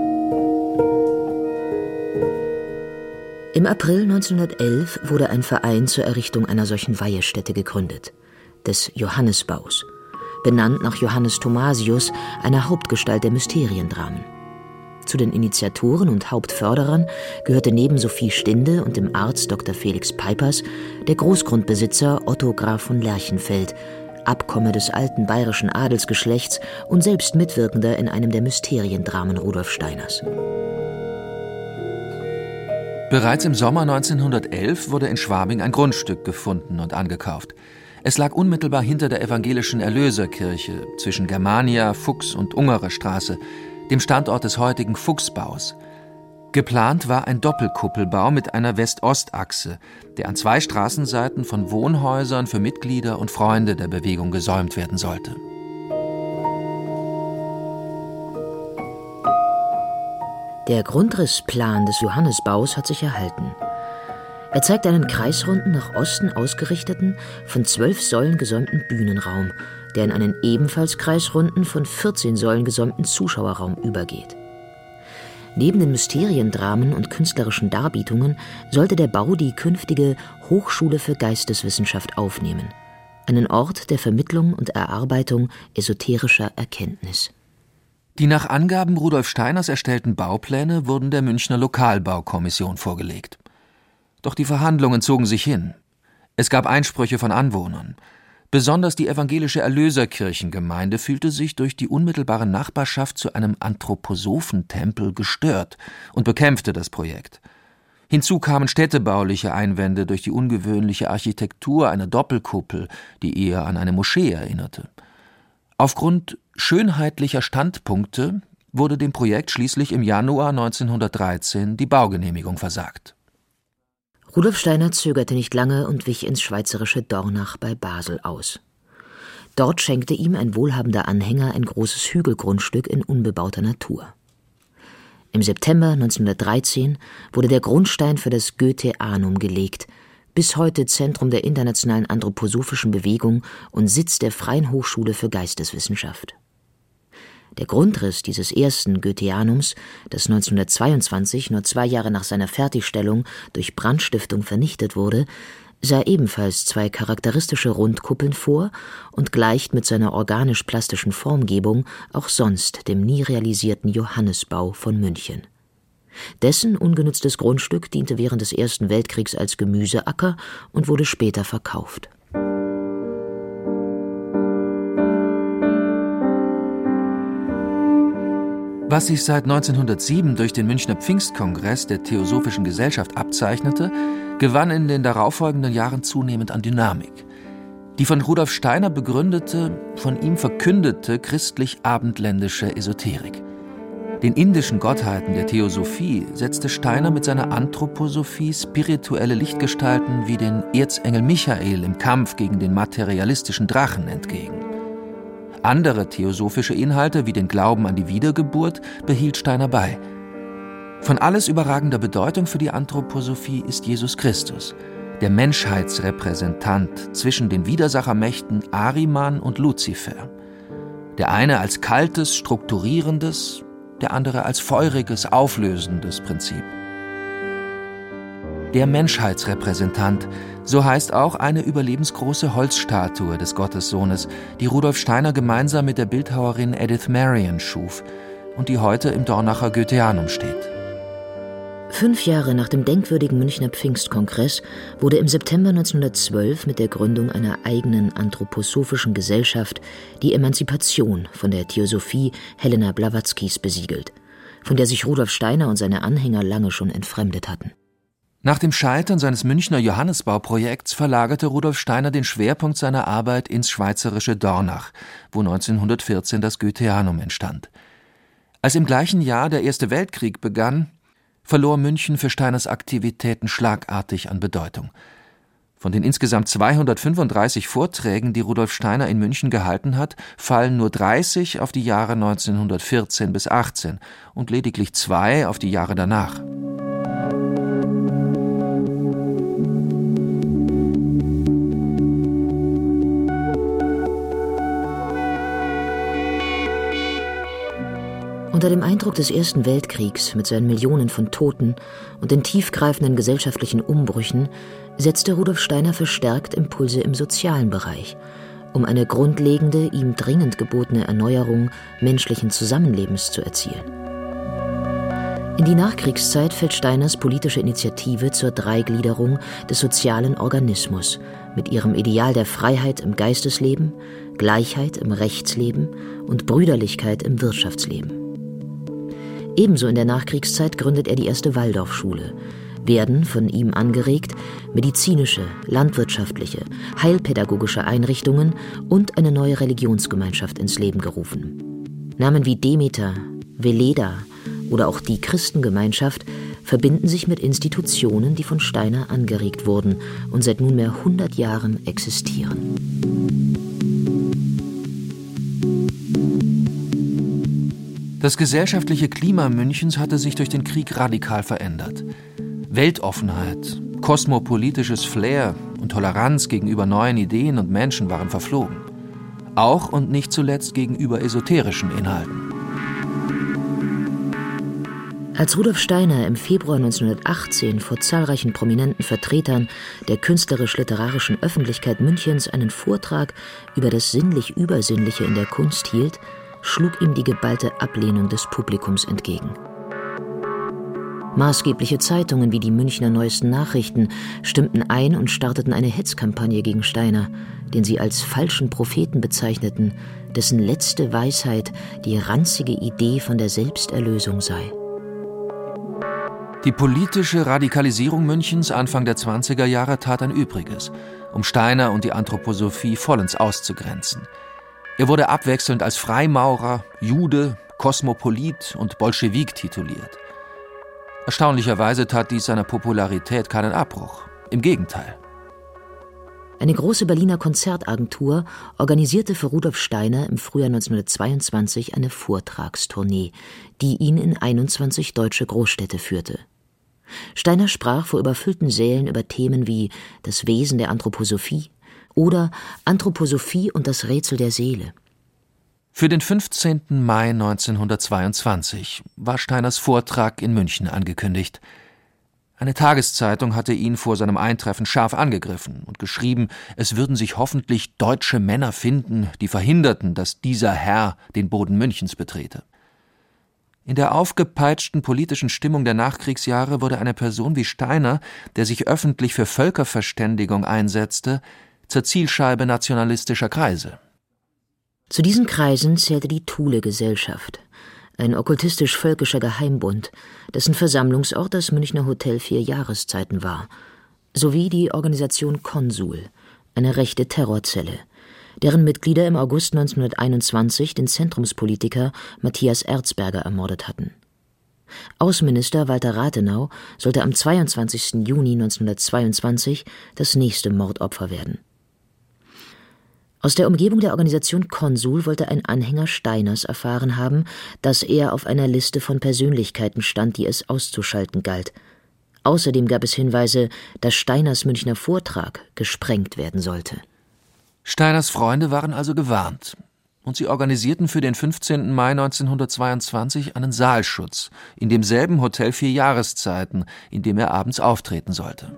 Im April neunzehnhundertelf wurde ein Verein zur Errichtung einer solchen Weihestätte gegründet, des Johannesbaus, benannt nach Johannes Thomasius, einer Hauptgestalt der Mysteriendramen. Zu den Initiatoren und Hauptförderern gehörte neben Sophie Stinde und dem Arzt Doktor Felix Peipers der Großgrundbesitzer Otto Graf von Lerchenfeld, Abkomme des alten bayerischen Adelsgeschlechts und selbst Mitwirkender in einem der Mysteriendramen Rudolf Steiners. Bereits im Sommer neunzehnhundertelf wurde in Schwabing ein Grundstück gefunden und angekauft. Es lag unmittelbar hinter der evangelischen Erlöserkirche zwischen Germania, Fuchs- und Ungerer Straße, dem Standort des heutigen Fuchsbaus. Geplant war ein Doppelkuppelbau mit einer West-Ost-Achse, der an zwei Straßenseiten von Wohnhäusern für Mitglieder und Freunde der Bewegung gesäumt werden sollte. Der Grundrissplan des Johannesbaus hat sich erhalten. Er zeigt einen kreisrunden, nach Osten ausgerichteten, von zwölf Säulen gesäumten Bühnenraum, der in einen ebenfalls kreisrunden, von vierzehn Säulen gesäumten Zuschauerraum übergeht. Neben den Mysteriendramen und künstlerischen Darbietungen sollte der Bau die künftige Hochschule für Geisteswissenschaft aufnehmen, einen Ort der Vermittlung und Erarbeitung esoterischer Erkenntnis. Die nach Angaben Rudolf Steiners erstellten Baupläne wurden der Münchner Lokalbaukommission vorgelegt. Doch die Verhandlungen zogen sich hin. Es gab Einsprüche von Anwohnern. Besonders die evangelische Erlöserkirchengemeinde fühlte sich durch die unmittelbare Nachbarschaft zu einem Anthroposophentempel gestört und bekämpfte das Projekt. Hinzu kamen städtebauliche Einwände durch die ungewöhnliche Architektur einer Doppelkuppel, die eher an eine Moschee erinnerte. Aufgrund schönheitlicher Standpunkte wurde dem Projekt schließlich im Januar neunzehnhundertdreizehn die Baugenehmigung versagt. Rudolf Steiner zögerte nicht lange und wich ins schweizerische Dornach bei Basel aus. Dort schenkte ihm ein wohlhabender Anhänger ein großes Hügelgrundstück in unbebauter Natur. Im September neunzehnhundertdreizehn wurde der Grundstein für das Goetheanum gelegt, bis heute Zentrum der internationalen anthroposophischen Bewegung und Sitz der Freien Hochschule für Geisteswissenschaft. Der Grundriss dieses ersten Goetheanums, das neunzehnhundertzweiundzwanzig, nur zwei Jahre nach seiner Fertigstellung, durch Brandstiftung vernichtet wurde, sah ebenfalls zwei charakteristische Rundkuppeln vor und gleicht mit seiner organisch-plastischen Formgebung auch sonst dem nie realisierten Johannesbau von München. Dessen ungenutztes Grundstück diente während des Ersten Weltkriegs als Gemüseacker und wurde später verkauft. Was sich seit neunzehnhundertsieben durch den Münchner Pfingstkongress der Theosophischen Gesellschaft abzeichnete, gewann in den darauffolgenden Jahren zunehmend an Dynamik. Die von Rudolf Steiner begründete, von ihm verkündete christlich-abendländische Esoterik. Den indischen Gottheiten der Theosophie setzte Steiner mit seiner Anthroposophie spirituelle Lichtgestalten wie den Erzengel Michael im Kampf gegen den materialistischen Drachen entgegen. Andere theosophische Inhalte wie den Glauben an die Wiedergeburt behielt Steiner bei. Von alles überragender Bedeutung für die Anthroposophie ist Jesus Christus, der Menschheitsrepräsentant zwischen den Widersachermächten Ahriman und Luzifer. Der eine als kaltes, strukturierendes, der andere als feuriges, auflösendes Prinzip. Der Menschheitsrepräsentant, so heißt auch eine überlebensgroße Holzstatue des Gottessohnes, die Rudolf Steiner gemeinsam mit der Bildhauerin Edith Marion schuf und die heute im Dornacher Goetheanum steht. Fünf Jahre nach dem denkwürdigen Münchner Pfingstkongress wurde im September neunzehnhundertzwölf mit der Gründung einer eigenen anthroposophischen Gesellschaft die Emanzipation von der Theosophie Helena Blawatzkis besiegelt, von der sich Rudolf Steiner und seine Anhänger lange schon entfremdet hatten. Nach dem Scheitern seines Münchner Johannesbauprojekts verlagerte Rudolf Steiner den Schwerpunkt seiner Arbeit ins schweizerische Dornach, wo neunzehnhundertvierzehn das Goetheanum entstand. Als im gleichen Jahr der Erste Weltkrieg begann, verlor München für Steiners Aktivitäten schlagartig an Bedeutung. Von den insgesamt zweihundertfünfunddreißig Vorträgen, die Rudolf Steiner in München gehalten hat, fallen nur dreißig auf die Jahre neunzehnhundertvierzehn bis achtzehn und lediglich zwei auf die Jahre danach. Unter dem Eindruck des Ersten Weltkriegs mit seinen Millionen von Toten und den tiefgreifenden gesellschaftlichen Umbrüchen setzte Rudolf Steiner verstärkt Impulse im sozialen Bereich, um eine grundlegende, ihm dringend gebotene Erneuerung menschlichen Zusammenlebens zu erzielen. In die Nachkriegszeit fällt Steiners politische Initiative zur Dreigliederung des sozialen Organismus mit ihrem Ideal der Freiheit im Geistesleben, Gleichheit im Rechtsleben und Brüderlichkeit im Wirtschaftsleben. Ebenso in der Nachkriegszeit gründet er die erste Waldorfschule, werden, von ihm angeregt, medizinische, landwirtschaftliche, heilpädagogische Einrichtungen und eine neue Religionsgemeinschaft ins Leben gerufen. Namen wie Demeter, Veleda oder auch die Christengemeinschaft verbinden sich mit Institutionen, die von Steiner angeregt wurden und seit nunmehr hundert Jahren existieren. Das gesellschaftliche Klima Münchens hatte sich durch den Krieg radikal verändert. Weltoffenheit, kosmopolitisches Flair und Toleranz gegenüber neuen Ideen und Menschen waren verflogen. Auch und nicht zuletzt gegenüber esoterischen Inhalten. Als Rudolf Steiner im Februar neunzehnhundertachtzehn vor zahlreichen prominenten Vertretern der künstlerisch-literarischen Öffentlichkeit Münchens einen Vortrag über das Sinnlich-Übersinnliche in der Kunst hielt, schlug ihm die geballte Ablehnung des Publikums entgegen. Maßgebliche Zeitungen wie die Münchner Neuesten Nachrichten stimmten ein und starteten eine Hetzkampagne gegen Steiner, den sie als falschen Propheten bezeichneten, dessen letzte Weisheit die ranzige Idee von der Selbsterlösung sei. Die politische Radikalisierung Münchens Anfang der zwanziger Jahre tat ein Übriges, um Steiner und die Anthroposophie vollends auszugrenzen. Er wurde abwechselnd als Freimaurer, Jude, Kosmopolit und Bolschewik tituliert. Erstaunlicherweise tat dies seiner Popularität keinen Abbruch. Im Gegenteil. Eine große Berliner Konzertagentur organisierte für Rudolf Steiner im Frühjahr neunzehnhundertzweiundzwanzig eine Vortragstournee, die ihn in einundzwanzig deutsche Großstädte führte. Steiner sprach vor überfüllten Sälen über Themen wie das Wesen der Anthroposophie oder Anthroposophie und das Rätsel der Seele. Für den fünfzehnten Mai neunzehnhundertzweiundzwanzig war Steiners Vortrag in München angekündigt. Eine Tageszeitung hatte ihn vor seinem Eintreffen scharf angegriffen und geschrieben, es würden sich hoffentlich deutsche Männer finden, die verhinderten, dass dieser Herr den Boden Münchens betrete. In der aufgepeitschten politischen Stimmung der Nachkriegsjahre wurde eine Person wie Steiner, der sich öffentlich für Völkerverständigung einsetzte, zur Zielscheibe nationalistischer Kreise. Zu diesen Kreisen zählte die Thule-Gesellschaft, ein okkultistisch-völkischer Geheimbund, dessen Versammlungsort das Münchner Hotel Vier Jahreszeiten war, sowie die Organisation Konsul, eine rechte Terrorzelle, deren Mitglieder im August neunzehnhunderteinundzwanzig den Zentrumspolitiker Matthias Erzberger ermordet hatten. Außenminister Walter Rathenau sollte am zweiundzwanzigsten Juni neunzehnhundertzweiundzwanzig das nächste Mordopfer werden. Aus der Umgebung der Organisation Konsul wollte ein Anhänger Steiners erfahren haben, dass er auf einer Liste von Persönlichkeiten stand, die es auszuschalten galt. Außerdem gab es Hinweise, dass Steiners Münchner Vortrag gesprengt werden sollte. Steiners Freunde waren also gewarnt. Und sie organisierten für den fünfzehnten Mai neunzehnhundertzweiundzwanzig einen Saalschutz in demselben Hotel Vier Jahreszeiten, in dem er abends auftreten sollte.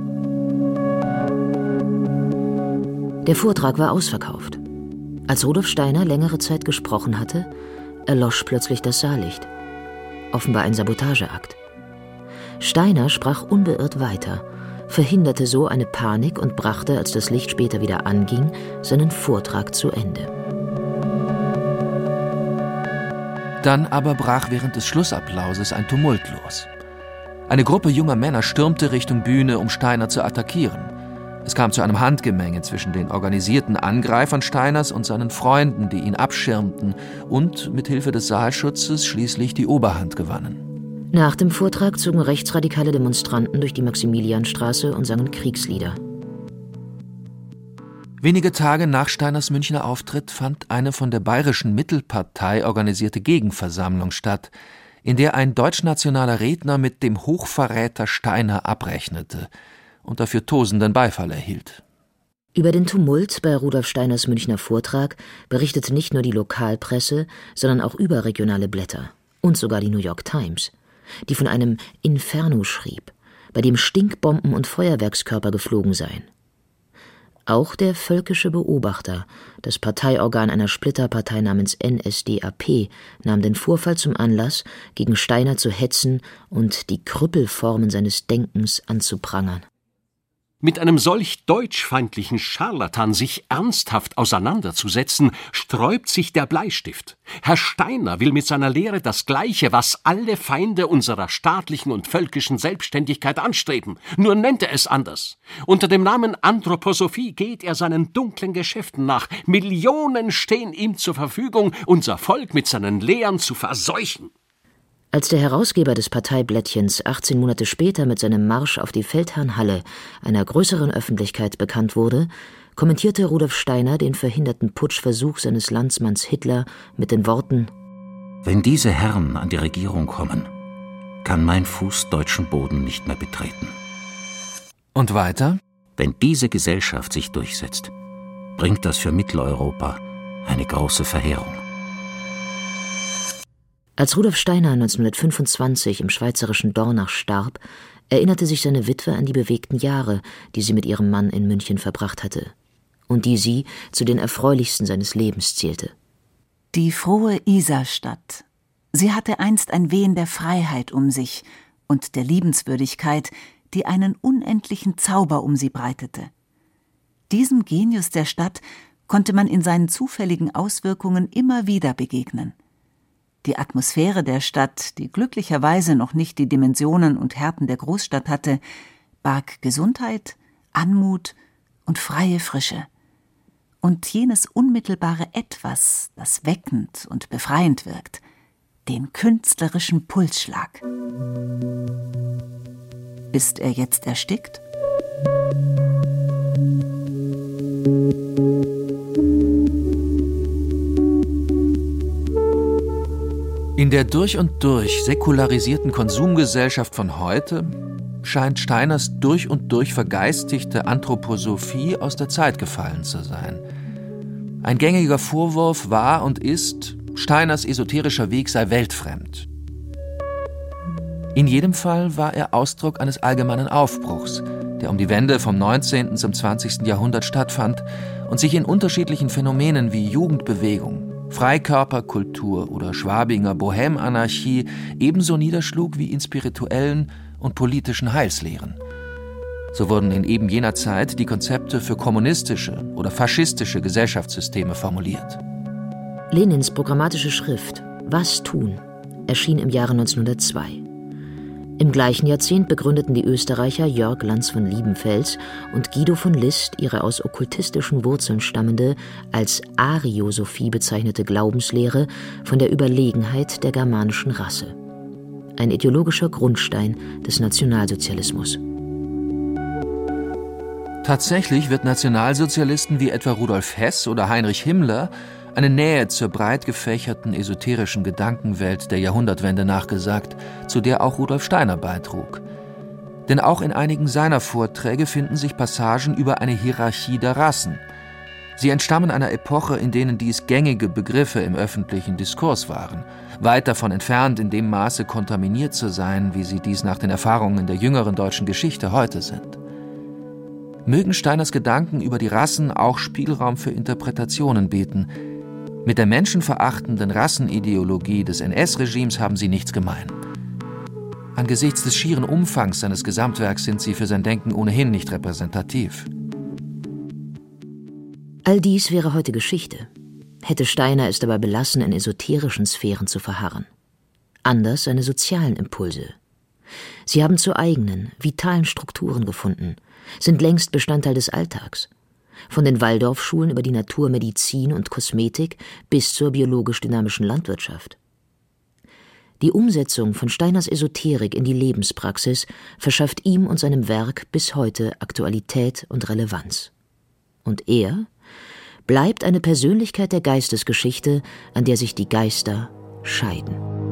Der Vortrag war ausverkauft. Als Rudolf Steiner längere Zeit gesprochen hatte, erlosch plötzlich das Saallicht. Offenbar ein Sabotageakt. Steiner sprach unbeirrt weiter, verhinderte so eine Panik und brachte, als das Licht später wieder anging, seinen Vortrag zu Ende. Dann aber brach während des Schlussapplauses ein Tumult los. Eine Gruppe junger Männer stürmte Richtung Bühne, um Steiner zu attackieren. Es kam zu einem Handgemenge zwischen den organisierten Angreifern Steiners und seinen Freunden, die ihn abschirmten und mit Hilfe des Saalschutzes schließlich die Oberhand gewannen. Nach dem Vortrag zogen rechtsradikale Demonstranten durch die Maximilianstraße und sangen Kriegslieder. Wenige Tage nach Steiners Münchner Auftritt fand eine von der Bayerischen Mittelpartei organisierte Gegenversammlung statt, in der ein deutschnationaler Redner mit dem Hochverräter Steiner abrechnete und dafür tosenden Beifall erhielt. Über den Tumult bei Rudolf Steiners Münchner Vortrag berichtete nicht nur die Lokalpresse, sondern auch überregionale Blätter und sogar die New York Times, die von einem Inferno schrieb, bei dem Stinkbomben und Feuerwerkskörper geflogen seien. Auch der Völkische Beobachter, das Parteiorgan einer Splitterpartei namens N S D A P, nahm den Vorfall zum Anlass, gegen Steiner zu hetzen und die Krüppelformen seines Denkens anzuprangern. Mit einem solch deutschfeindlichen Scharlatan sich ernsthaft auseinanderzusetzen, sträubt sich der Bleistift. Herr Steiner will mit seiner Lehre das Gleiche, was alle Feinde unserer staatlichen und völkischen Selbstständigkeit anstreben, nur nennt er es anders. Unter dem Namen Anthroposophie geht er seinen dunklen Geschäften nach. Millionen stehen ihm zur Verfügung, unser Volk mit seinen Lehren zu verseuchen. Als der Herausgeber des Parteiblättchens achtzehn Monate später mit seinem Marsch auf die Feldherrnhalle einer größeren Öffentlichkeit bekannt wurde, kommentierte Rudolf Steiner den verhinderten Putschversuch seines Landsmanns Hitler mit den Worten: Wenn diese Herren an die Regierung kommen, kann mein Fuß deutschen Boden nicht mehr betreten. Und weiter? Wenn diese Gesellschaft sich durchsetzt, bringt das für Mitteleuropa eine große Verheerung. Als Rudolf Steiner neunzehnhundertfünfundzwanzig im schweizerischen Dornach starb, erinnerte sich seine Witwe an die bewegten Jahre, die sie mit ihrem Mann in München verbracht hatte und die sie zu den erfreulichsten seines Lebens zählte. Die frohe Isarstadt. Sie hatte einst ein Wehen der Freiheit um sich und der Liebenswürdigkeit, die einen unendlichen Zauber um sie breitete. Diesem Genius der Stadt konnte man in seinen zufälligen Auswirkungen immer wieder begegnen. Die Atmosphäre der Stadt, die glücklicherweise noch nicht die Dimensionen und Härten der Großstadt hatte, barg Gesundheit, Anmut und freie Frische. Und jenes unmittelbare Etwas, das weckend und befreiend wirkt, den künstlerischen Pulsschlag. Ist er jetzt erstickt? In der durch und durch säkularisierten Konsumgesellschaft von heute scheint Steiners durch und durch vergeistigte Anthroposophie aus der Zeit gefallen zu sein. Ein gängiger Vorwurf war und ist, Steiners esoterischer Weg sei weltfremd. In jedem Fall war er Ausdruck eines allgemeinen Aufbruchs, der um die Wende vom neunzehnten zum zwanzigsten Jahrhundert stattfand und sich in unterschiedlichen Phänomenen wie Jugendbewegung, Freikörperkultur oder Schwabinger Bohème-Anarchie ebenso niederschlug wie in spirituellen und politischen Heilslehren. So wurden in eben jener Zeit die Konzepte für kommunistische oder faschistische Gesellschaftssysteme formuliert. Lenins programmatische Schrift Was tun erschien im Jahre neunzehnhundertzwei. Im gleichen Jahrzehnt begründeten die Österreicher Jörg Lanz von Liebenfels und Guido von List ihre aus okkultistischen Wurzeln stammende, als Ariosophie bezeichnete Glaubenslehre von der Überlegenheit der germanischen Rasse. Ein ideologischer Grundstein des Nationalsozialismus. Tatsächlich wird Nationalsozialisten wie etwa Rudolf Hess oder Heinrich Himmler eine Nähe zur breit gefächerten esoterischen Gedankenwelt der Jahrhundertwende nachgesagt, zu der auch Rudolf Steiner beitrug. Denn auch in einigen seiner Vorträge finden sich Passagen über eine Hierarchie der Rassen. Sie entstammen einer Epoche, in denen dies gängige Begriffe im öffentlichen Diskurs waren, weit davon entfernt, in dem Maße kontaminiert zu sein, wie sie dies nach den Erfahrungen der jüngeren deutschen Geschichte heute sind. Mögen Steiners Gedanken über die Rassen auch Spielraum für Interpretationen bieten. Mit der menschenverachtenden Rassenideologie des N S-Regimes haben sie nichts gemein. Angesichts des schieren Umfangs seines Gesamtwerks sind sie für sein Denken ohnehin nicht repräsentativ. All dies wäre heute Geschichte. Hätte Steiner es dabei belassen, in esoterischen Sphären zu verharren. Anders seine sozialen Impulse. Sie haben zu eigenen, vitalen Strukturen gefunden, sind längst Bestandteil des Alltags. Von den Waldorfschulen über die Naturmedizin und Kosmetik bis zur biologisch-dynamischen Landwirtschaft. Die Umsetzung von Steiners Esoterik in die Lebenspraxis verschafft ihm und seinem Werk bis heute Aktualität und Relevanz. Und er bleibt eine Persönlichkeit der Geistesgeschichte, an der sich die Geister scheiden.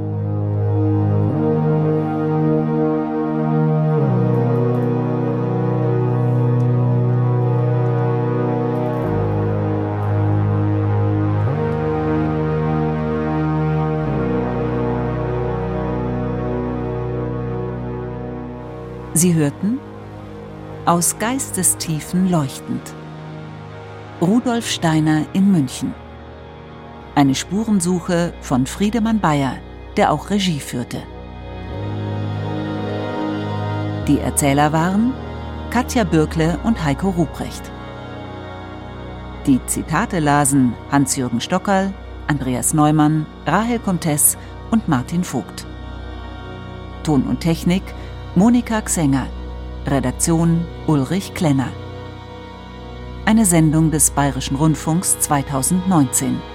Sie hörten Aus Geistestiefen leuchtend. Rudolf Steiner in München. Eine Spurensuche von Friedemann Bayer, der auch Regie führte. Die Erzähler waren Katja Bürkle und Heiko Ruprecht. Die Zitate lasen Hans-Jürgen Stockerl, Andreas Neumann, Rahel Comtes und Martin Vogt. Ton und Technik Monika Xenger. Redaktion Ulrich Klenner. Eine Sendung des Bayerischen Rundfunks zweitausendneunzehn.